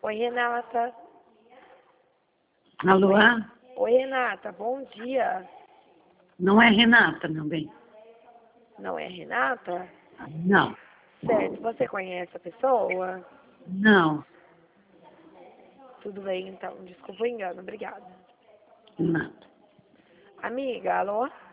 Oi, Renata. Alô? Oi, Renata. Bom dia. Não é Renata, meu bem. Não é Renata? Não. Certo. Você conhece a pessoa? Não. Tudo bem, então. Desculpa o engano. Obrigada. Não. Amiga, alô?